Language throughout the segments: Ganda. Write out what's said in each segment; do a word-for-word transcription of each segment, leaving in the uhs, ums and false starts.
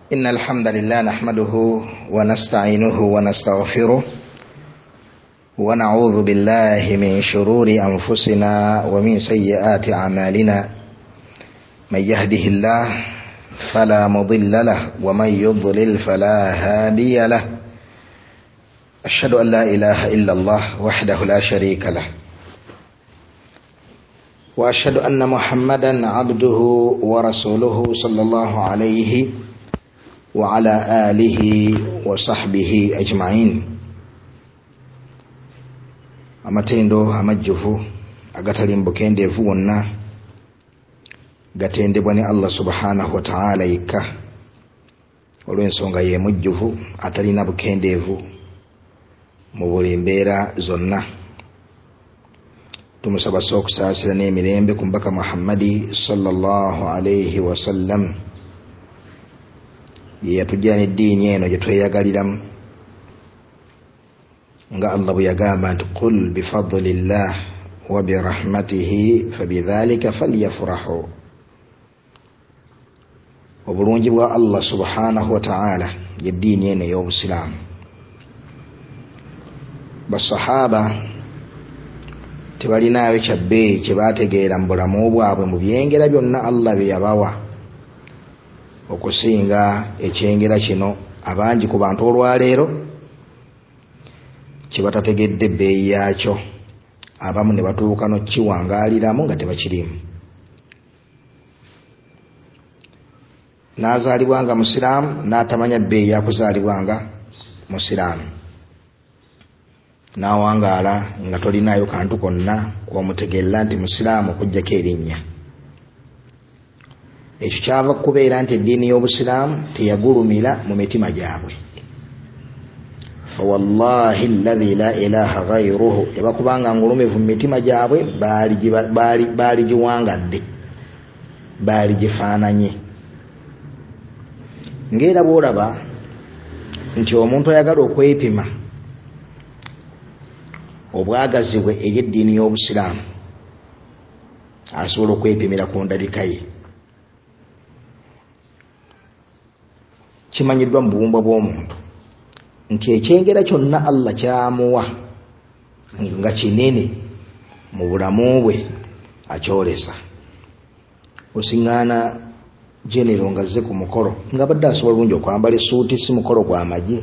إن الحمد لله نحمده ونستعينه ونستغفره ونعوذ بالله من شرور أنفسنا ومن سيئات أعمالنا من يهده الله فلا مضل له ومن يضلل فلا هادي له أشهد أن لا إله إلا الله وحده لا شريك له وأشهد أن محمدا عبده ورسوله صلى الله عليه وعلى آله وصحبه أجمعين. amatendo amajjuvu agatali mbukendeevu wonna gatendebwa ne Allah subhanahu wa ta'ala yekka olw'ensonga ye mujjuvu atalina bukendeevu mu buli mbeera zonna. Tumusaba okusaasira n'emirembe ku mbaka Muhammadi sallallahu alayhi wa sallam ye yatujjira n'eddiini eno gye tweyagaliramu nga Allah bwe yagamba nti qul bifadlillah wa birahmatihi fabidhalika falyafrahu. Obulungi bwa Allah subhanahu wa ta'ala y'eddiini eno ey'obusiraamu. Basahaba tebalinaayo kyabbeeyi kye baategeera mu bulamu bwabwe mu byengera byonna Allah bye yabawa okusinga ekyengera kino abangi ku bantu olwaleero kye batategedde ebbeeyi yaakyo, abamu ne batuuka n'okiwangaaliramu nga tebakirimu. N'azaalibwa nga musiraamu n'atamanya bbeeyi yakuzaalibwa nga musiraamu, n'awangaala nga tolinaayo kantu konna kw'omutegeera nti musiraamu okuggyako erinnya. Ekyo kyava kubeera nti eddiini y'obusiraamu teyagulumira mu mitima gyabwe. Fawallahi alladhi la ilaha ghayruhu, ebakubanga ngulumivu mu mitima gyabwe baali giwangadde, baali gifaananye. Ng'era bw'olaba nti omuntu ayagala okwepima obwagazi bwe ey'eddiini y'obusiraamu asobola okwepimira ku ndabika ye. Kimanyiddwa mu buwumba bw'omuntu nti ekyengera kyonna Allah kyamuwa nga kinene mu bulamu bwe akyolesa. Osiŋŋaana genero nga azze ku mukolo nga badde asobola bulungi okwambala essuuti, si mukolo gwa magye,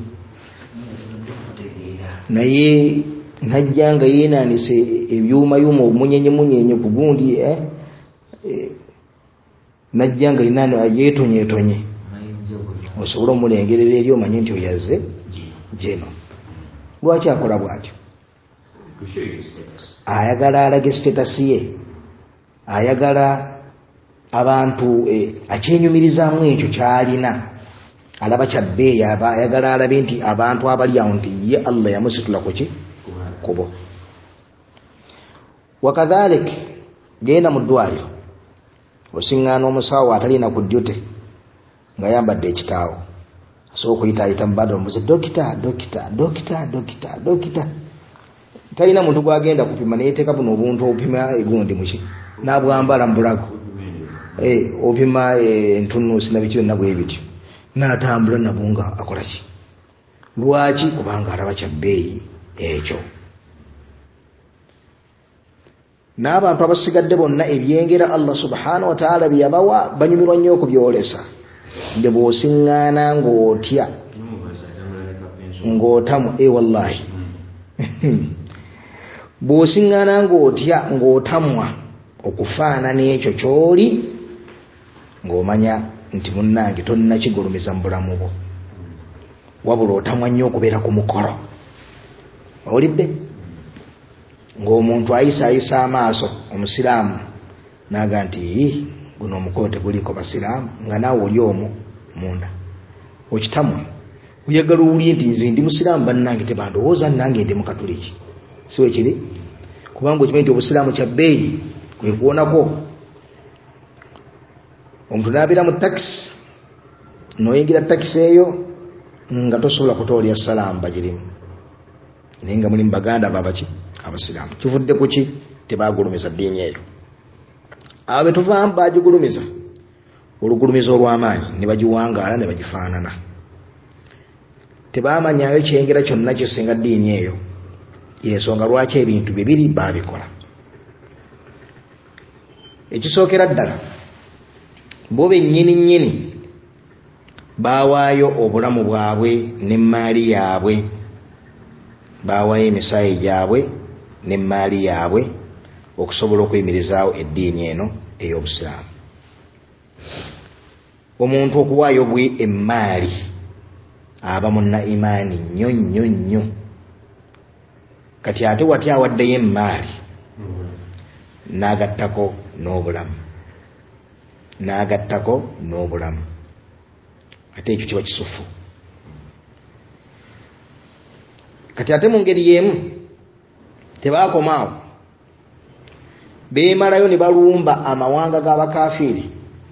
naye najja nga yeenaanise ebyumayuma obumunyenyemunyenye ku gundi eh? eh, najja nga yeetonyeetonye, osobola omulengerera eri omanye nti oyazze jeno. Lwaki akola bw'atyo? Ayagala alage sitatasi ye, ayagala abantu eh, akyenyumirizaamu ekyo kyalina, alaba kyabbeeyi, ayagala alabe nti abantu abali awo nti ye Allah yamusitula ku ki kubo. Wakadhalik genda mu ddwaliro osiŋŋaana omusawo atalina ku ddyote nga yambadde ekitaawo, asobola okuyitaayita mu bado mbuze dokita dokita dokita dokita dokita. Talina muntu gwagenda kupima neyeteeka buno obuntu opima egundi muki n'abwambala mu bulago, eh, opima entunuusi nabiki byonna bwe bityo, n'atambula nabwo nga akola ki? Lwaki? Kubanga alaba kyabbeeyi ekyo. N'abantu abasigadde bonna ebyengera Allah subhanahu wa ta'ala bye yabawa banyumirwa nnyo okubyolesa. Nde bw'osiŋŋaana ng'otya ng'otamu, e wallahi bw'osiŋŋaana ng'otya ng'otamwa okufaanana ekyo ky'oli, ng'omanya nti munnange tolina kigulumiza mu bulamu bwo, wabula otamwa nnyo okubeera ku mukolo. Olidde ng'omuntu ayisaayisa amaaso omusiraamu n'aga nti guno omukolo teguliko basiraamu, nga naawe oli omwo munda okitamwa. Oyagala owulye nti nze ndi musiraamu, bannange tebandowooza nange ndi mukatuliki. Si we kiri? Kubanga okimanyi nti obusiraamu kyabbeeyi kwe kuwonako. Omuntu n'abeera mu takisi, n'oyingira takisi eyo nga tosobola kutoolya salaamu bagirimu, naye nga mulimu baganda babaki abasiraamu. Kivudde ku ki? Tebaagulumiza ddiini eyo. Abe tuvaamu baagigulumiza olugulumizo olw'amaanyi ne bagiwangaala ne bagifaanana. Tebaamanyayo ekyengera kyonna kisinga ddiini eyo, y'ensonga lwaki ebintu bibiri baabikola. Ekisookera ddala, bo bennyini nnyini baawaayo obulamu bwabwe n'emmaali yaabwe, baawaayo emisaayi gyabwe n'emmaali yaabwe okusobola okuyimirizaawo eddiini eno ey'Obusiraamu. Omuntu okuwaayo bwe emmaali aba munna imaani nnyo nnyo nnyo. Kati ate wati awaddeyo emmaali n'agattako n'obulamu, n'agattako n'obulamu, ate ekyo kiba kisufu. Kati ate mu ngeri y'emu tebaakomaawo, beemalayo ne balumba amawanga g'abakafiiri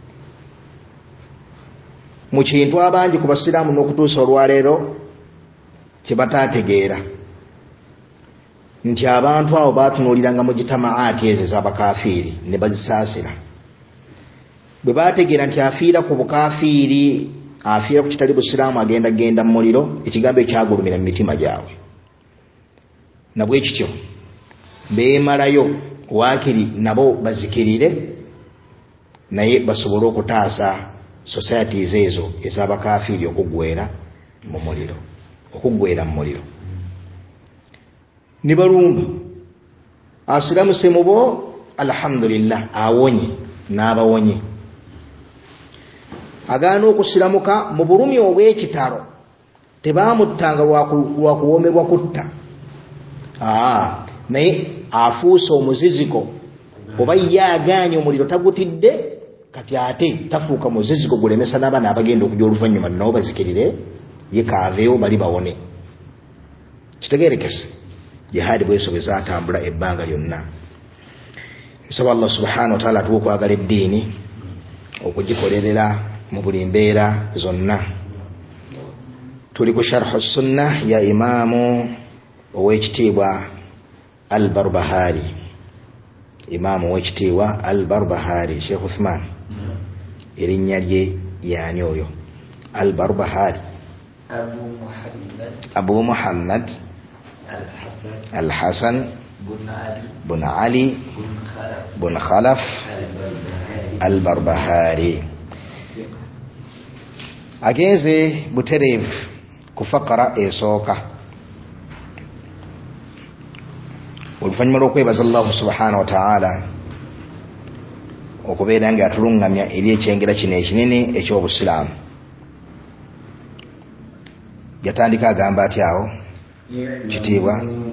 mu kintu abangi ku basiraamu n'okutuusa olwaleero kye bataategeera, nti abantu abo baatunuuliranga mu gitamaati ezo ez'abakafiiri ne bazisaasira. Bwe baategeera nti afiira ku bukafiiri, afiira ku kitali busiraamu, agenda genda mu muliro, ekigambo ekyagulumira mu mitima gyabwe. Nabwe kityo beemalayo waakiri nabo bazikirire, naye basobole okutaasa societies ezo ez'abakafiiri okuggweera mu muliro, okuggweera mu muliro. Ne balumba asiramuse mu bo, alhamdulillah, awonye n'abawonye. Agaana okusiramuka mu bulumi obw'ekitalo, tebaamuttanga lwa kuwoomerwa kutta, aa naye afuuse omuziziko, oba ye agaanye omuliro tagutidde, kati ate tafuuka muziziko gulemesa n'abaana abagenda okujja oluvannyuma nabo bazikirire, ye kaaveewo bali bawone. Kitegeerekese jihaadi bwesobeza atambula ebbanga lyonna. Nsaba Allah subhanahu wa ta'ala atuwe okwagala eddiini, okugikolerera mu buli mbeera zonna. Tuli ku sharhu sunna ya imaamu ow'ekitiibwa Al-Barbahari, imaamu ow'ekitiibwa Al-Barbahari, Sheikh Uthman. Erinnya lye yaani oyo? Al-Barbahari Abu Muhammad Abu Muhammad Al-Hasan Al-Hasan bin Ali bin Ali bin Khalaf Al-Barbahari. Agenze butereevu ku fakara esooka. Oluvannyuma lw'okwebaza Allahu subhanahu wa ta'ala okubeera nga atulungamya eri ekyengera kino ekinene eky'Obusiraamu, yatandika agamba ati awo kitiibwa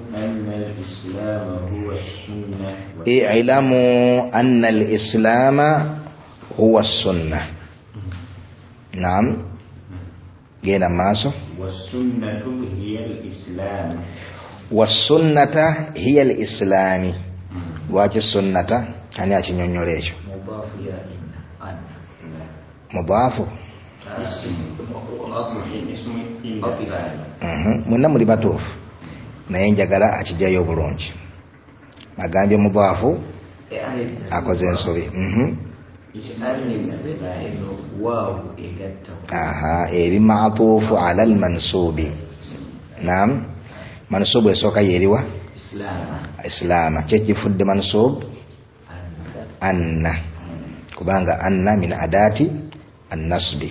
i'lamu anna al-islaama huwa as-sunnah. Naam, genda maaso. was-sunnatu hiya al-islam was-sunnata hiya al-islaami. Lwaki sunnata? Ani akinyonnyola ekyo? mudaafu ya an Mudaafu ismu mwenna muli batuufu, naye njagala akijjayo obulungi. Agambye mudaafu akoze ensobi. Aha, eri ma'tuufu ala al-mansuubi. Naam, mansuubu esooka yeriwa? Islaama. Kyekifudde mansuub? Anna, kubanga anna min adaati an-nasbi.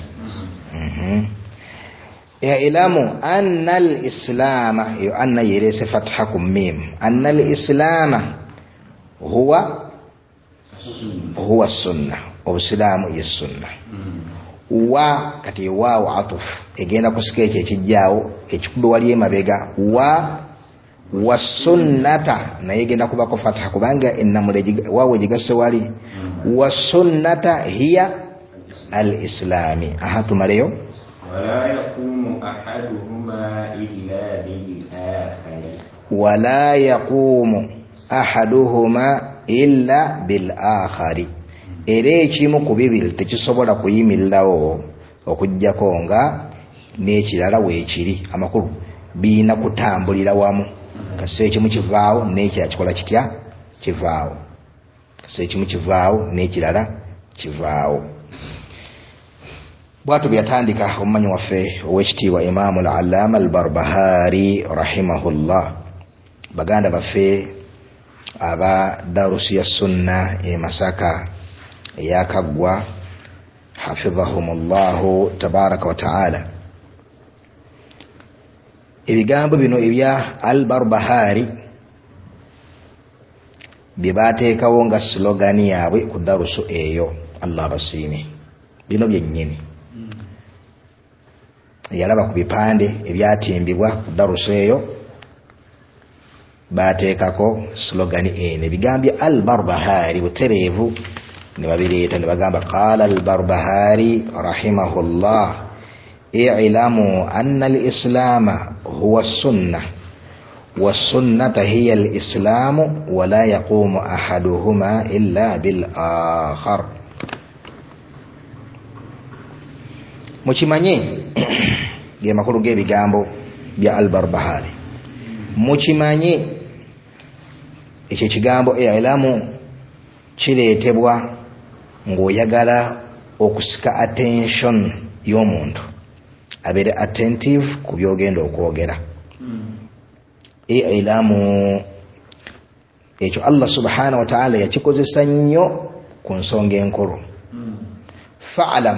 I'lamu anna al-islaama, yo anna yerese fatha ku mim. Anna al-islaama huwa huwa sunna, obusiraamu ye sunna. Wa kati waawo atufu egenda kusika ekyo ekijjaawo ekikube wali emabega. Wa wa sunnata naye egenda kubako fatha kubanga ennamule waawo egigasse wali. Wa sunnata hiya al-islaami. Aha, tumaleyo. wala yaqumu ahaduhuma illa bil akhari wala yaqumu ahaduhuma illa bil akhari. Era ekimu ku bibiri tekisobola kuyimirirawo okujjako nga n'ekirala weekiri. Amakulu biina kutambulira wamu. Kase ekimu kivaawo n'ekirala kikola kitya? Kivaawo. Kase ekimu kivaawo n'ekirala kivaawo. bwatu byatandika omumanyi waffe ow'ekitiibwa Imaamu al-Allaama al-Barbahari rahimahullah. baganda baffe aba darusi ya sunna e Masaka eyakaggwa hafidhahumullahu tabaraka wa ta'ala. ebigambo bino ebya al-Barbahari bye baateekawo nga slogani yaabwe ku darusu eyo, Allah basiime. bino byennyini yalaba ku bipande ebyatimbibwa ku darusu eyo, baateekako slogani ene bigambye al-Barbahari butereevu, ne babireeta ne bagamba qaala al-Barbahari rahimahullah i'lamu anna al-islaama huwa as-sunnah was-sunnata hiya al-islaamu wa la yaqumu ahaduhuma illa bil-akhar. mukimanye ge makulu g'ebigambo bya al-Barbahari. mukimanye ekyo kigambo i'lamu kireetebwa ng'oyagala okusika attention y'omuntu, abeere attentive ku byogenda okwogera. i'lamu ekyo Allah subhanahu wa ta'ala yakikozesa nnyo ku nsonga enkulu. fa'alam,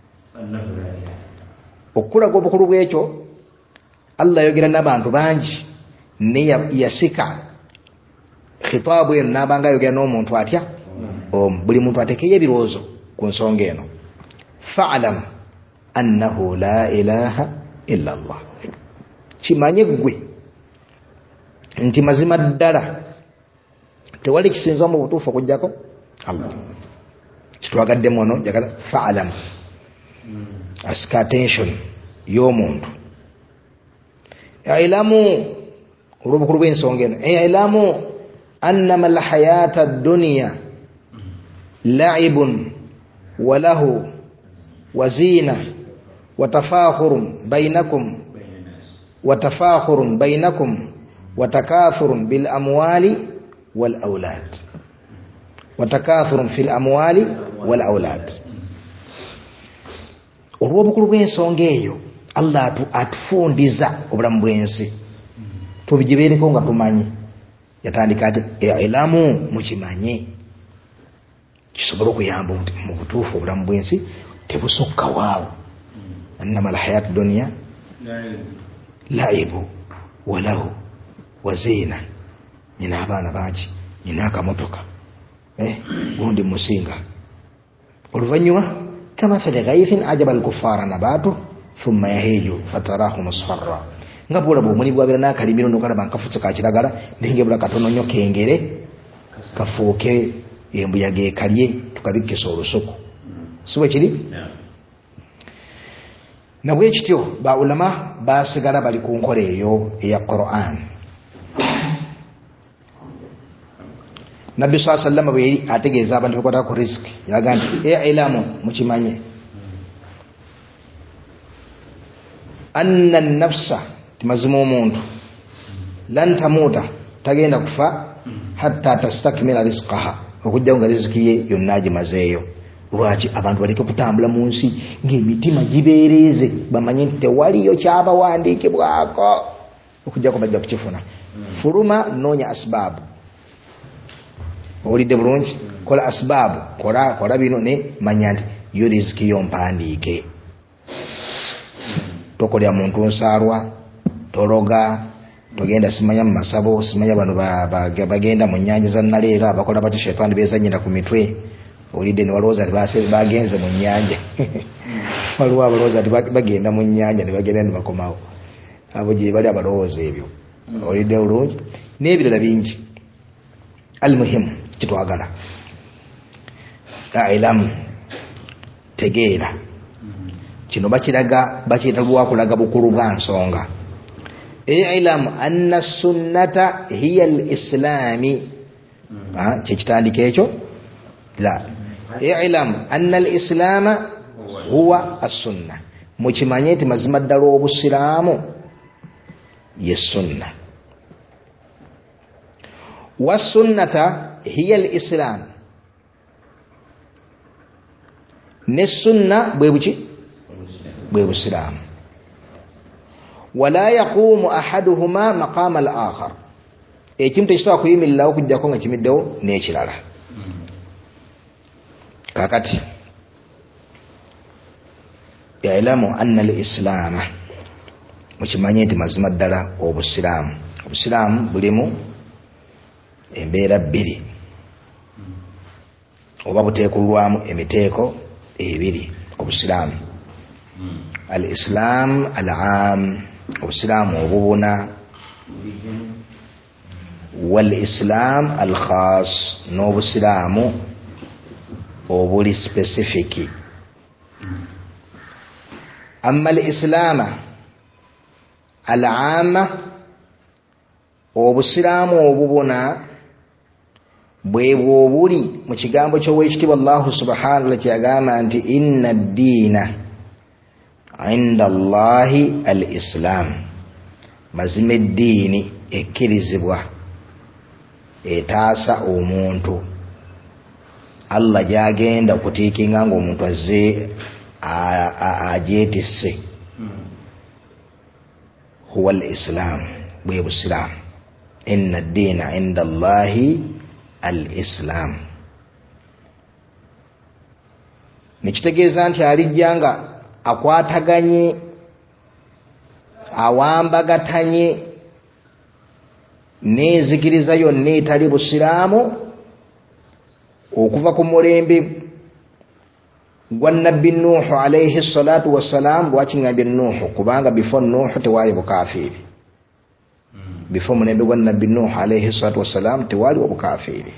okulaga obukulu bw'ekyo Allah yogera n'abantu bangi, ne yasika khitaabu eno n'abanga ayogera n'omuntu atya, buli muntu atekeyo ebirowoozo ku nsonga eno. fa'alam annahu la ilaha illa Allah, kimanye ggwe nti mazima ddala tewali kisinzwa mu butuufu okujjako Allah. kitwagaddemu ono jagala fa'alam, asika attention y'omuntu. i'lamu olw'obukulu bw'ensonga eno, i'lamu annama al-hayata ad-dunya la'ibun wa lahu wa zina wa tafakhurun bainakum wa tafakhurun bainakum wa takathurun bil amwali wal awlad wa takathurun fil amwali wal awlad. olw'obukulu bw'ensonga eyo Allah atufundiza obulamu bw'ensi tubigibeereko nga tumanyi. yatandika ati i'lamu, mukimanye, kisobola okuyamba nti mu butuufu obulamu bw'ensi tebusukka waawo. annama al-hayatu dunya laibu wa lahu wa zina, nyina abaana bangi, nyina akamotoka, eh, gundi musinga. oluvannyuma kamathali ghaythin ajaba al-kuffara nabatu thumma yahiju fatarahu musfarra, nga bwola bw'omuli bwabeera n'akalimiro nokalaba nkafutse ka kiragala naye bula katono nnyo kengere kafuuke embuyaga ekalye tukabikkesa olusuku. si bwe kiri? na bwe kityo ba ulama basigala bali ku nkola eyo eya Qur'an. Nabbi sallallahu alayhi wa sallam bwe ategeeza abantu bekwata ku riziki yagamba i'lamu, mukimanye anna an-nafsa, timazima omuntu lan tamuta, tagenda kufa hatta tastakmila rizqaha, okujja nga riziki ye yonna agimazeeyo. lwaki abantu baleke kutambula mu nsi ng'emitima gibeereze, bamanye nti tewaliyo kyabawandiikibwako okujjako bajja kukifuna. fuluma noonya asbaabu, owulidde bulungi, kola asbaabu, kola kola bino ne manya nti yo riziki yo mpandiike. tokolya muntu nsaalwa, tologa, togenda simanya mu masabo, simanya bano bagenda mu nnyanja za naleero abakola batyo shetani beezanyira ku mitwe. olidde ne balowooza ti bagenze mu nnyanja waliwo abalowooza ti bagenda mu nnyanja ne bagenda ne bakomawo, abo gye bali abalowooza ebyo. olidde bulungi n'ebirala bingi. almuhimu kitwagala ailamu, tegeera kino bakiraga bakiyita lwakulaga bukulu bwa nsonga. i'lamu anna sunnata hiya al-islami, kyekitandika ekyo. la i'lamu anna al-islama huwa as-sunna, mukimanye nti mazima ddala obusiraamu ye sunna. wa sunnata hiya al-islam, ne sunna bwe buki bwe busiraamu. Wala yaqumu ahaduhuma maqama al-akhar, ekimu tekisobola kuyimirirawo okujjako nga kimiddewo n'ekirala. Kakati yailamu anna al-islaama, mukimanye nti mazima ddala obusiraamu obusiraamu bulimu embeera bbiri oba buteekulwamu emiteeko ebiri obusiraamu. Al-islam al-aam, obusiraamu obubuna, wal-islam al-khaas, n'obusiraamu obuli specific. Amma al-islaama al-aama, obusiraamu obubuna bwebwo obuli mu kigambo ky'Oweekitiibwa Allahu subhanahu wa ta'ala kyagamba nti inna ad-diina inda Allahi al-islam, mazima eddiini ekkirizibwa etaasa omuntu Allah gyagenda okutiikinga ng'omuntu azze agyetisse huwa al-islam, bwe busiraamu. Inna ad-diina inda Allahi al-islam. Nekitegeeza nti alijja nga akwataganye awambagatanye n'enzikiriza yonna etali busiraamu okuva ku mulembe gwa nabbi Nuuhu alayhi salatu wassalam. Lwaki ngambye Nuuhu? Kubanga before Nuuhu tewaali bukafiiri. Before mulembe gwa nabbi Nuuhu alayhi salatu wassalam tewaali obukafiiri.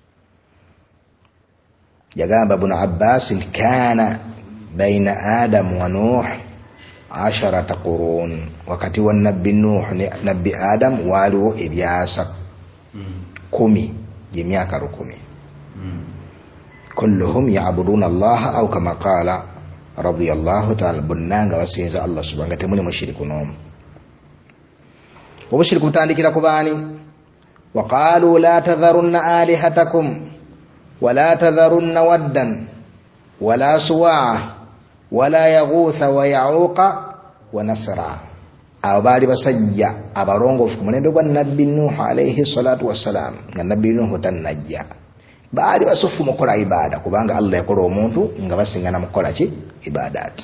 Yagamba Ibn Abbas nti kaana baina Adamu wa Nuuh asharata qurun, wakati wa nabbi Nuuh ne nabbi Adam waliwo ebyasa kumi gy'emyaka lukumi. Kulluhum ya'buduna Allah aw kama qala radiyallahu ta'ala, bonnanga basinza Allah subhanahu wa ta'ala, temuli mushiriku n'omu. Obushiriku butandikira ku baani? Wa qalu la tadharunna alihatakum wa la tadharunna waddan wa la suwa'a wa la yaghutha wa ya'uqa wa nasra. Abo baali basajja abalongoofu ku mulembe gwa nabbi Nuuhu alayhi salatu wassalam, nga nabbi Nuuhu tannajja. Baali basufu mu kola ibada, kubanga Allah yakola omuntu nga basingana mu kola ki? Ibadaati.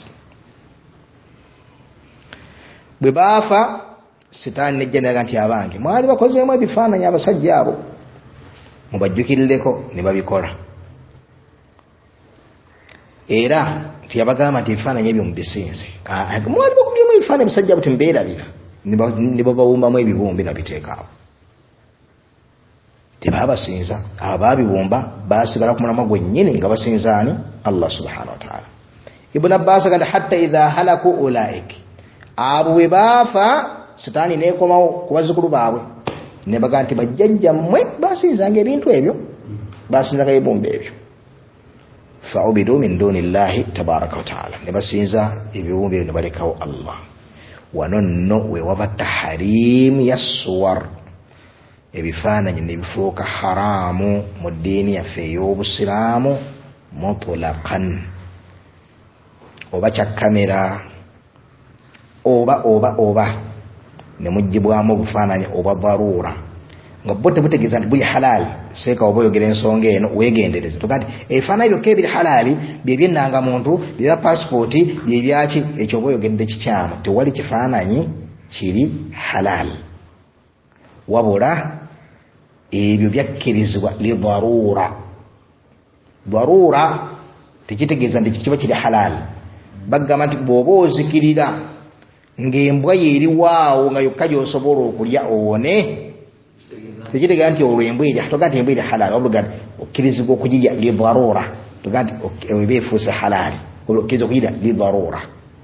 Bwe baafa sitaani nejja n'aga nti abange mwali bakozeemu ebifaananyi abasajja abo, mubajjukirireko ne babikola. Era tiyabagamba nti ebifaananyi ebyo mubisinze, mwali bakubyemu ebifaananyi ebisajja abo tembeerabira, ne babawumbamu ebibumbe nabiteekaawo. Tebabasinza, ababibumba basigala ku mulamwa gwennyini nga basinzaani Allah subhanahu wa ta'ala. Ibn Abbas agamba hatta idha halaku ulaik, abo bwe baafa sitaani neekomawo ku bazzukulu baabwe ne baga nti bajjajja mmwe basinzanga ebintu ebyo, basinzanga ebibumbe ebyo. Fa'ubidu min duni llahi tabaraka wa ta'ala, ne basinza ebibumbe ebyo ne balekawo Allah. Wano nno we waba tahrim yaswar, ebifaananyi ne bifuuka haramu mu ddiini yaffe ey'obusiraamu mutlaqan, oba kya kamera oba oba oba ne mugibwamu obufaananyi oba daruura, nga bo tebutegeeza nti buli halaali. Seeka oba oyogera ensonga eno weegendereze, toga nti ebifaananyi byokka ebiri halaali byebyennanga muntu byebya paasipooti byebyaki, ekyo oba oyogedde kikyamu. Tewali kifaananyi kiri halaali, wabula ebyo byakkirizibwa li daruura. Daruura tekitegeeza nti kiba kiri halaali. Bagamba nti bw'oba ozikirira ng'embwa yeeri waawo nga yokka gy'osobola okulya owone, tekitegeeza nti olwo embwa erya, toga nti embwa erya halaali, wabula nti okkirizibwa okugirya li daruura. Toga nti eba efuuse halaali, okkirizibwa okugirya li daruura.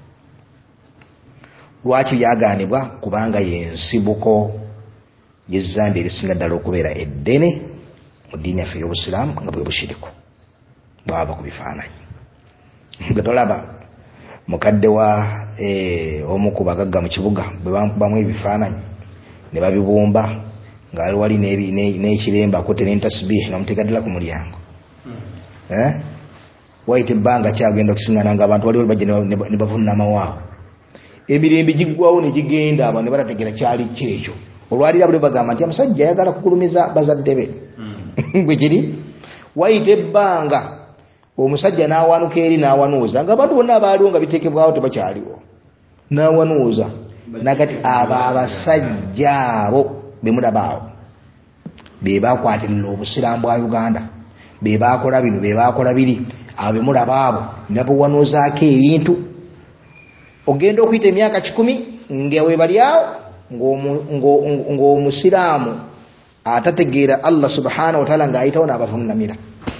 Lwaki byagaanibwa? Kubanga y'ensibuko y'ezzambi erisinga ddala okubeera eddene mu ddiini yaffe ey'obusiraamu nga bwe bushiriku bwava ku bifaananyi. Nga tolaba mukadde wa omu ku bagagga mu kibuga bwe bamukubamu ebifaananyi ne babibumba nga ali wali n'ekirembe akutte n'entasbiihi n'omuteeka ddala ku mulyango. waite banga kyagenda okusingana nga abantu waliwo bajja ne bavunna mawaawo emirembe giggwawo ne gigenda abantu ne batategera kyali kyekyo olwalira buli bagamba nti amusajja ayagala kugulumiza bazadde be bwe kiri waite banga omusajja n'awanuka eri n'awanuuza nga abantu bonna abaaliwo nga biteekebwawo tebakyaliwo n'awanuuza nakati abo abasajja abo bemulabaawo be bakwatirira obusiraamu bwa Uganda be bakola bino be bakola biri abo bemulaba abo nabuwanuuzaako ebintu ogenda okuyita emyaka kikumi ngawe bali awo ng'omusiraamu atategeera Allah subhanahu wa ta'ala ng'ayitawo n'abavunnamira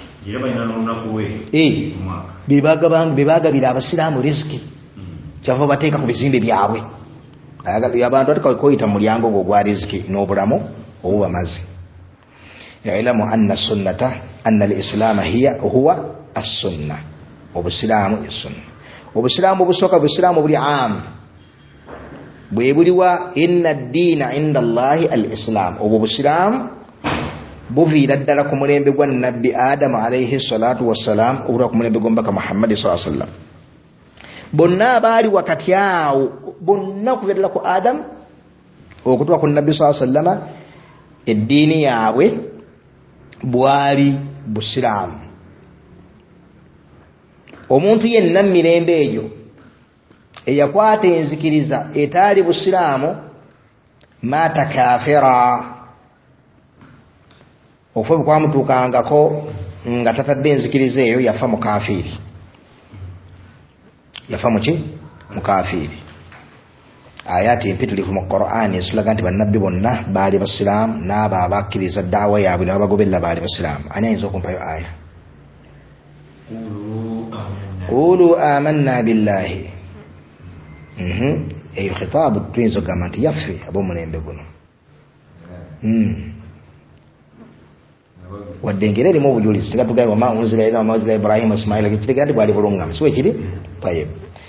bebagabira abasiraamu riziki kyava bateeka ku bizimbe byabwe abantu atikoyita mu mulyango gwo gwa riziki n'obulamu obubamaze yailamu anna sunnata anna al-islam hiya huwa as-sunna obusiraamu as-sunna obusiraamu busooka obusiraamu buli am bwe buliwa inna ad-diina inda Allahi al-islam obwo busiraamu buviira ddala ku mulembe gwa nabbi Adamu alayhi salatu wassalam obulwa ku mulembe gw'omubaka Muhammad sallallahu alayhi wasallam bonna abaali wakati awo bonna kuva ddala ku Adamu okutuuka ku nabbi sallallahu alayhi wasallam eddiini yaabwe bwali busiraamu omuntu yenna mirembe eyo eyakwata enzikiriza etaali busiraamu maata kafira okufa bwe kwamutuukangako nga tatadde enzikiriza eyo yafa mukafiiri yafa muki mukafiiri ayati empitirivu mu Qur'ani esulaga nti bannabbi bonna baali basiraamu n'abo abakkiriza daawa yaabwe ne babagoberera baali basiraamu ani ayinza okumpayo aya qulu amanna billahi eyo khitaabu tuyinza okugamba nti yaffe ab'omulembe guno wadde engeri erimu obujulizi singa tugamba wama unzila ila wama unzila Ibrahima Ismaila kitegera nti bwali bulungamu siwe kiri tayib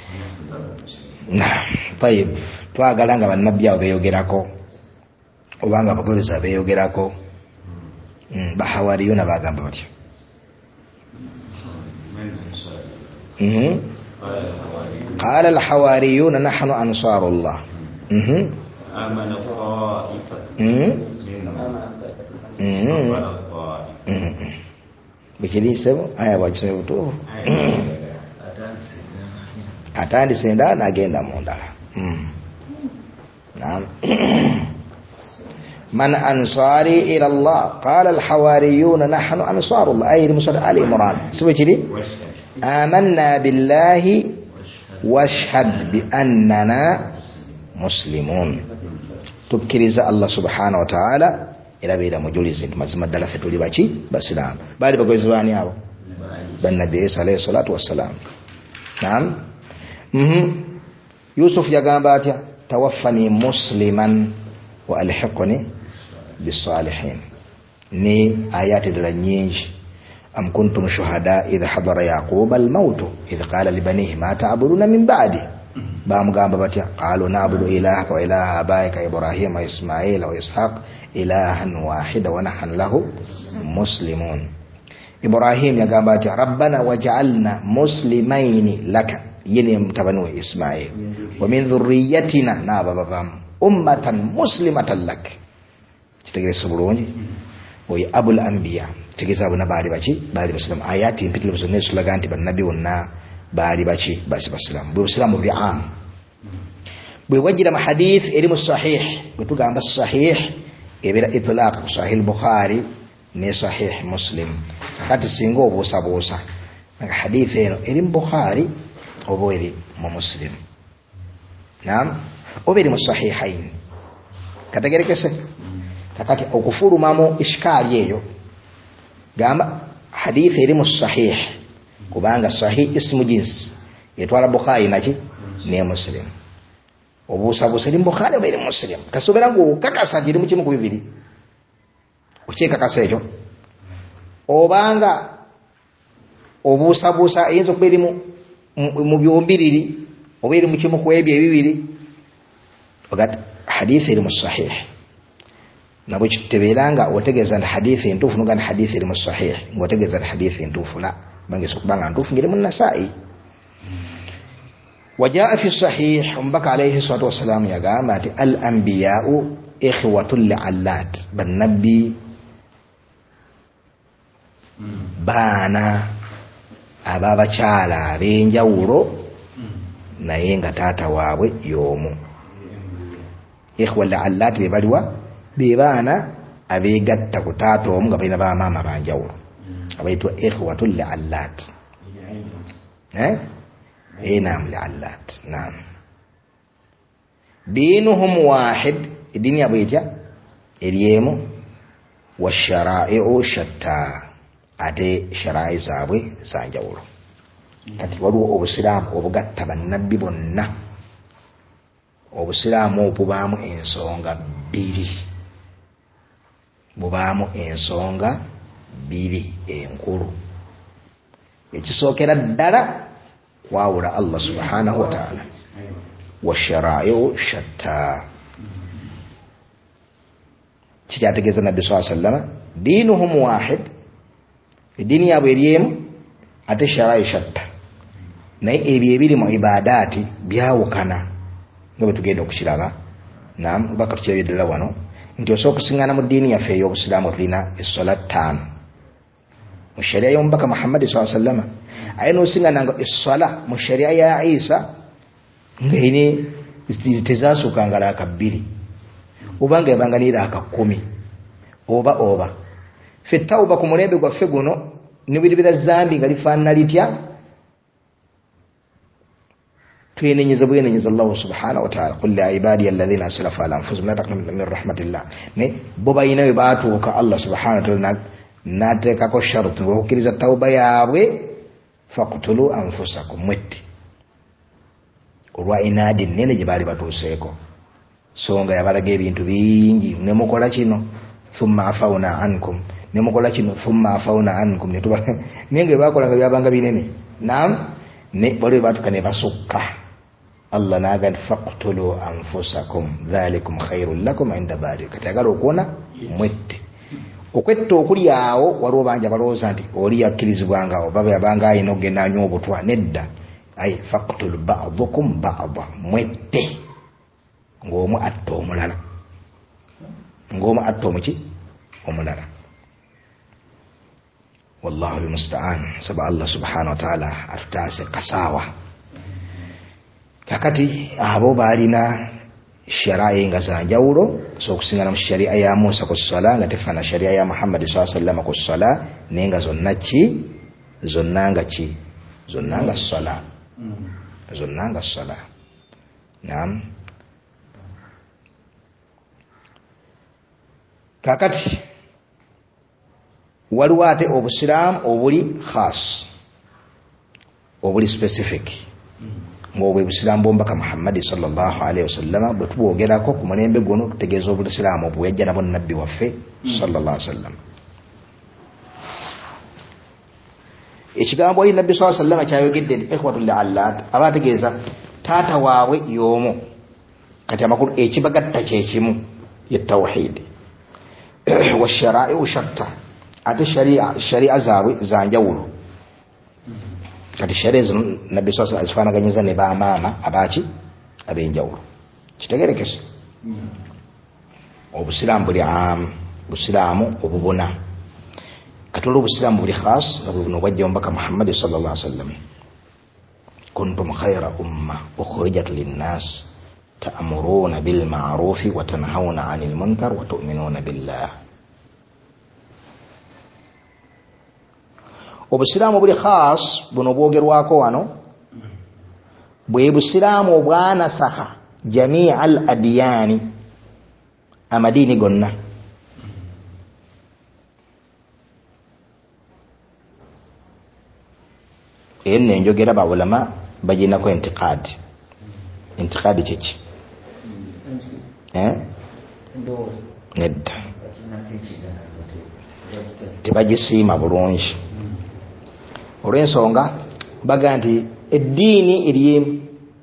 tayib twagala nga bannabbi abo beeyogerako obanga abagoberezi beeyogerako bahawariyuna bagamba batya قال الحواريون نحن أنصار الله آمن الطائفة bikiri sebo aya bwakisome butuufu atandise endala n'agenda mu ndala من أنصاري إلى الله قال الحواريون نحن أنصار الله أي المسألة آل عمران سوى كذي آمنا بالله واشهد بأننا مسلمون تكرز الله سبحانه وتعالى إلى بيد مجلس مزمد دلفة لباشي بسلام بعد بقول زباني أبو بالنبي صلى الله عليه والسلام نعم يوسف يقام باتيا توفني مسلما وألحقني بالصالحين ني آيات دلنيج أم كنتم شهداء إذا حضر يعقوب الموت إذ قال لبنيه ما تعبدون من بعده بام قام باتيا قالوا نعبد إلهك وإله آبائك إبراهيم وإسماعيل وإسحاق إلها واحد ونحن له مسلمون إبراهيم يقام باتيا ربنا وجعلنا مسلمين لك ينم تبنو إسماعيل ومن ذريتنا نابا بام أمة مسلمة لك تتجري سبروني وي أبو الأنبياء تتجري سابنا باري باشي باري بسلام آياتي بيتل بسنة سلغان تبا النبي ونا باري باشي باشي بسلام بسلام برعام بوجد ما حديث إلم الصحيح بتوقع عند الصحيح يبقى إطلاق صحيح البخاري ني صحيح مسلم كانت سينغو بوسا بوسا حديث إلم بخاري وبويري مسلم نعم وبيري الصحيحين كتجري كسه takati okufuru mamo ishkali eyo gamba hadith elimu sahih kubanga sahih ismu jins yetwala Bukhari nachi ne Muslim obusa busalimu Bukhari oba elimu Muslim kasobera ngo kakasa jiri mu kimu kubibiri ucheka kasejo obanga obusa busa yenzo kubirimu mu byombiriri oba elimu kimu kwebye bibiri ogat hadith elimu sahih nabo kiteberanga otegeza hadithi ntufu nugana hadithi ilimu sahih ngotegeza hadithi ntufu la bangeso kubanga ntufu ngire mu Nasai. Wajaa fi sahih umbaka alayhi salatu wassalam yagamba ati al anbiya'u ikhwatul li'allat, bannabi baana ababakyala ab'enjawulo naye nga taata waabwe y'omu. Ikhwa li'allat be baliwa be baana abeegatta ku taata omu nga balina bamaama banjawulo abayitwa ikhwatul li'allat. eh eh naam li'allat naam. diinuhum waahid, eddiini yabwe etya eryemu, wa shara'i'u shatta, ate shara'i zaabwe zanjawulo. Kati waliwo obusiraamu obugatta bannabbi bonna. Obusiraamu obubaamu ensonga bbiri, bubaamu ensonga bbiri enkulu. Ekisookera ddala kwawula Allah subhanahu wa ta'ala, wa shara'i'u shatta. Kikyategeeza nabbi sallallahu alayhi wa sallam diinuhum waahid, eddiini yaabwe eryemu ate shara'i shatta, naye ebyo ebiri mu ibadaati byawukana nga bwe tugenda okukiraba. Naam, baka tukirabye ddala wano nti osooka okusiŋŋaana mu ddiini yaffe ey'obusiraamu tulina essola ttaano mu shari'a y'omubaka Muhammad sallallahu alayhi wa sallam, aye n'osiŋŋaananga essola mu shari'a ya Isa ng'eyine tezaasuukanga laaka bbiri oba nga yabanga n'iraaka kkumi oba oba. Ffe tawuba ku mulembe gwaffe guno nibiribira zambi nga lifaanana litya, twenenyeza bwenenyeza Allah subhanahu wa ta'ala. Qul ya ibadiya alladhina asrafu ala anfusihim la taqnatu min rahmatillah. Ne bo bayina we baatuuka Allah subhanahu wa ta'ala n'ateekako sharutu bw'okukkiriza tawuba yaabwe, faqtulu anfusakum, mwette olwa inaadi nene gye baali batuuseeko. So nga yabalaga ebintu bingi, ne mukola kino thumma afawna ankum, ne mukola kino thumma afawna ankum, ne tuba nenge bakolanga byabanga binene. Naam, ne bole batuka ne basukka. Allah naga faqtulu anfusakum dhalikum khairul lakum inda bari. Kati agala okuona mwette okwetta okuli awo waliwo banja balowooza nti oli yakkirizibwanga oba yabanga ayina okugenda anywa obutwa. Nedda, ayi faqtulu ba'dukum ba'da, mwette ng'omu atta omulala, ng'omu atta omuki omulala. Wallahu almusta'an. Saba Allah subhanahu wa ta'ala atutaase kasaawa. Kakati abo baalina shara'i nga zanjawulo, so okusiŋŋaana mu shari'a ya Musa ku ssala nga tefaana shari'a ya Muhammad sallallahu alayhi wa sallam ku ssala, naye nga zonna ki zonna nga ki zonna nga ssala, zonna nga ssala. Naam. Kakati waliwo ate obusiraamu obuli khas, obuli specific, ng'obwe busiraamu bw'omubaka Muhammad sallallahu alayhi wa sallam bwe tubwogerako ku mulembe guno tutegeeza obusiraamu obwejja nabwo nabbi waffe sallallahu alayhi wa sallam. Ekigambo oli nabbi sallallahu alayhi wa sallam kyayogedde nti ikhwatul li'allat, aba ategeeza taata waabwe y'omu. Kati amakulu ekibagatta kye kimu, ye tawhid. Wa shara'i'u shatta, ate shari'a shari'a zaabwe zanjawulo. Kati shari'a zino nabbi sallallahu alayhi wa sallam azifaanaganyiza ne bamaama abaki ab'enjawulo. Kitegeerekese. Obusiraamu buli am, busiraamu obubuna. Kati olwo obusiraamu buli khas nga buno bwajja omubaka Muhammad sallallahu alayhi wa sallam. Kuntum khayra umma ukhrijat linnas ta'muruna bil ma'rufi wa tanhauna 'anil munkar wa tu'minuna billah. Obusiraamu buli khas buno bwogerwako wano bwe busiraamu obwanasakha jamii al adiyani, amadini gonna. Enne njogera ba ulama bajinako intiqad. Intiqad kiki? Eh? Nedda. Tebagisiima bulungi. Olw'ensonga baga nti eddiini eryemu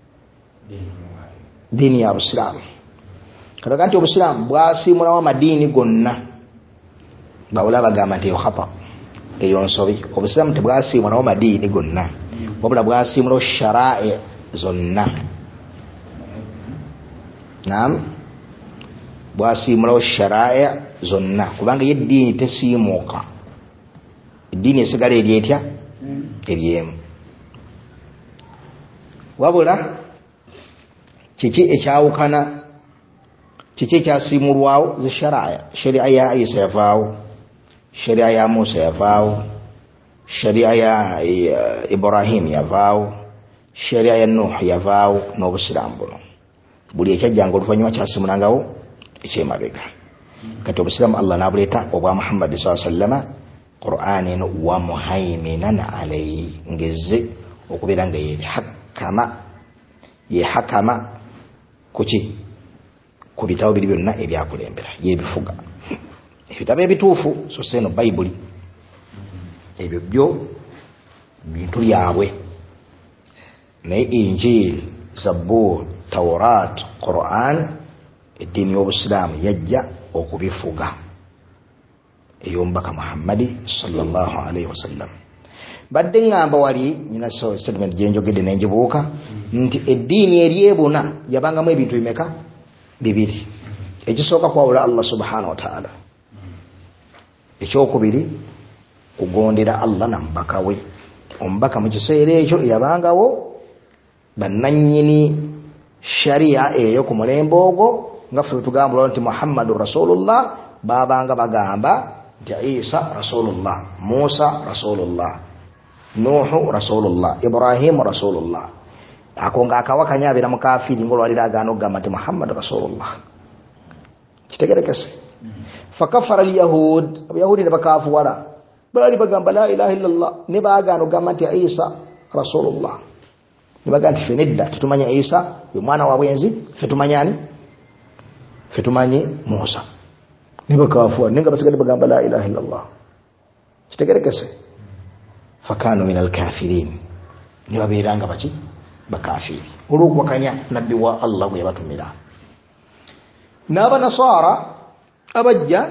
ddiini ya busiraamu. Kalaga nti obusiraamu bwasiimulawo amadiini gonna, bawula bagamba nti khata. eyo nsobi obusiraamu tebwasiimwa nawo madiini gonna wabula bwasiimula shara'i zonna naam bwasiimula shara'i zonna kubanga yeddiini tesiimuuka eddiini esigala eri etya eryemu wabula kiki ekyawukana kiki ekyasiimulwawo zi shara'i sharia ya Isa yavaawo sharia ya Musa yavaawo sharia ya Ibrahim yavaawo sharia ya Nuh yavaawo n'obusiraamu buno buli ekyajjanga oluvannyuma kyasimulangawo ekyemabega kati obusiraamu Allah n'abuleeta obwa Muhammad sallallahu alaihi wasallam Qur'anin wa muhaiminan alayhi ngeze okubeera nga ye hakama ye hakama kuki ku bitabo biri byonna ebyakulembera yebifuga ebitabo ebituufu so seno Bayibuli ebyo byo bintu byabwe naye Injili Zabur Taurat Qur'an eddiini y'obusiraamu yajja okubifuga ey'omubaka Muhammadi sallallahu alaihi wasallam badde ngamba wali nyina so statement gyenjogedde nenjibuuka nti eddiini eryebuna yabangamu ebintu bimeka bibiri ekisooka kwawula Allah subhanahu wa ta'ala ekyokubiri kugondera Allah na mbaka we omubaka mu kiseera ekyo yabangawo bannannyini sharia eyo ku mulembe ogwo nga ffe tugambula nti Muhammadur Rasulullah babanga bagamba nti Isa Rasulullah Musa Rasulullah Nuhu Rasulullah Ibrahim Rasulullah ako nga akawakanya abira mukafiri ngolwalira agano gamba nti Muhammad Rasulullah kitegerekese fakafara al-yahud abayahudi ne bakafu wala bali bagamba la ilaha illallah ne bagano gamba nti Isa Rasulullah ne bagamba nti fenedda tutumanya Isa ye mwana wa bwenzi fetumanyani fetumanyi Musa ne bakafu ninga basigale bagamba la ilaha illallah kitegerekese fakanu min al-kafirin ne babiranga baki bakafiri olwokwakanya nabbi wa Allah gwe batumira n'aba nasara abajja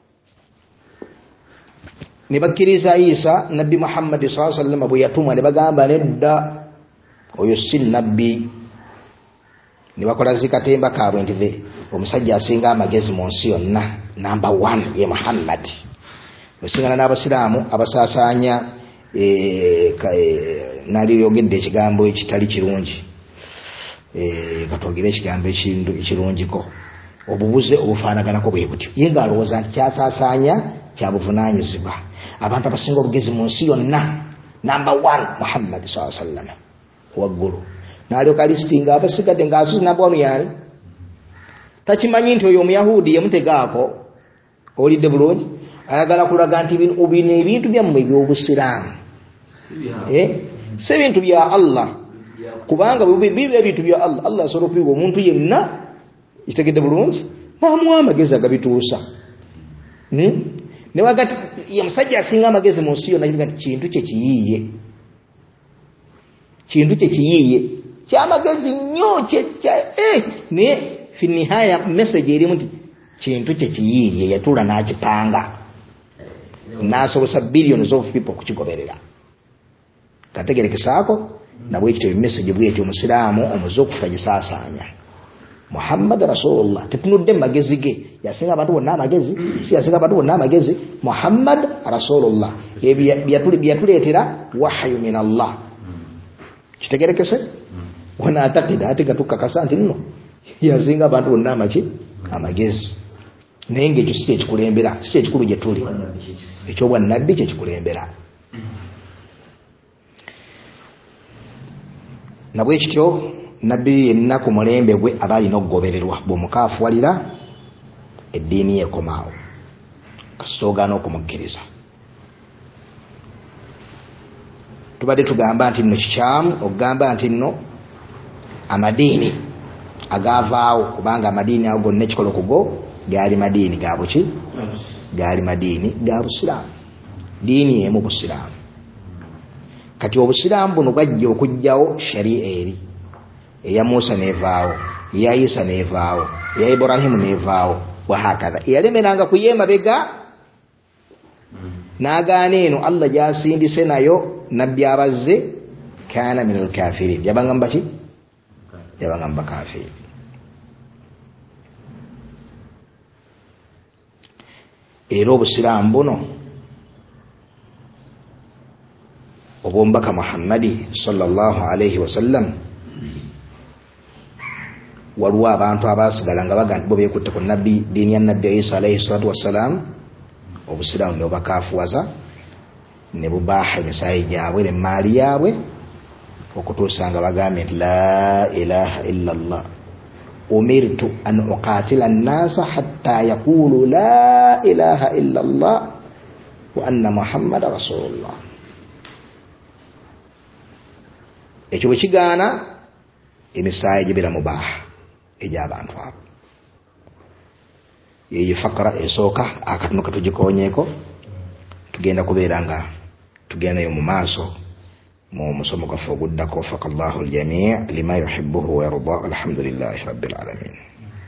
ne bakkiriza Isa nabbi Muhammad sallallahu alaihi wasallam bwe yatumwa ne bagamba nedda oyo si nabbi ne bakola zikatemba kaabwe nti omusajja asinga amagezi mu nsi yonna number one ye Muhammad osingana n'abasiraamu abasaasanya e, e, nali yogedde ekigambo ekitali kirungi e, katogere ekigambo ekindu ekirungiko obubuze obufaanaganako bwe butyo ye ng'alowooza nti kyasaasanya kyabuvunaanyizibwa abantu abasinga obugezi mu nsi yonna number one Muhammad sallallahu alaihi wasallam waggulu n'alyoka listinga abasigadde ng'asuze number one yani takimanyi nti oyo omuyahudi yemutegaako olidde bulungi ayagala kulaga nti bino ebintu byammwe eby'obusiraamu si bintu bya Allah kubanga biba ebintu bya Allah Allah asobola okubiwa omuntu yenna kitegedde bulungi n'amuwa amagezi agabituusa ne wagati ye musajja asinga amagezi mu nsi yonna nti kintu kye kiyiiye kintu kye kiyiiye kyamagezi nnyo naye finihaya message erimu nti kintu kye kiyiiye yatula n'akipanga n'asobosa billions of people kukigoberera kategerekesaako nabwe ekityo message bwetyo omusiraamu omuze okufa gisaasaanya Muhammad Rasulullah tetunudde magezi ge yasinga abantu bonna amagezi si yasinga abantu bonna amagezi Muhammad Rasulullah byatuleetera wahyu min Allah kitegerekese wana atakida ate gatukakasa nti nno yasinga abantu bonna amaki amagezi naye ng'ekyo si ekikulembera si ekikulu gye tuli ekyobwannabbi kye kikulembera nabwe kityo nabbi yenna ku mulembe gwe aba alina okugobererwa bw'omukaafuwalira eddiini yekomaawo kasitoogaana okumukkiriza tubadde tugamba nti nno kikyamu okugamba nti nno amadiini agaavaawo kubanga amadiini ago gonna ekikola kugo gaali madiini ga buki gaali madiini ga busiraamu diini emu busiraamu kati obusiraamu buno bwajja okujjawo sharia eri eya Musa nevaawo eya Isa nevaawo eya Ibrahimu nevaawo wahakadha eyalemeranga kuyema bega n'agaana eno Allah gy'asindise nayo nabbi abazze kaana min alkafirin yabanga mbaki yabanga mbakafiri. Era obusiraamu buno obw'omubaka Muhammadi sallallahu alayhi wasallam waliwo abantu abaasigala nga baga nti bo beekutte ku nabbi diini ya nabbi Isa alayhi salatu wassalaam. Obusiraamu ne bubakaafuwaza ne bubaaha emisaayi gyabwe n'emmaali yaabwe okutuusa nga bagambye nti la ilaha illa allah umirtu an uqatila an-nasa hatta yaqulu la ilaha illa allah wa anna muhammada rasulullah. Ekyo bwe kigaana emisaayi gibira mubaaha egy'abantu abo. Yeyi fakara esooka akatono katugikonyeeko tugenda kubeera nga tugendayo mu maaso mu musomo gwaffe oguddako. Faqallahu aljamii lima yuhibbuhu wa yarda. Alhamdulillahi rabbil alamin.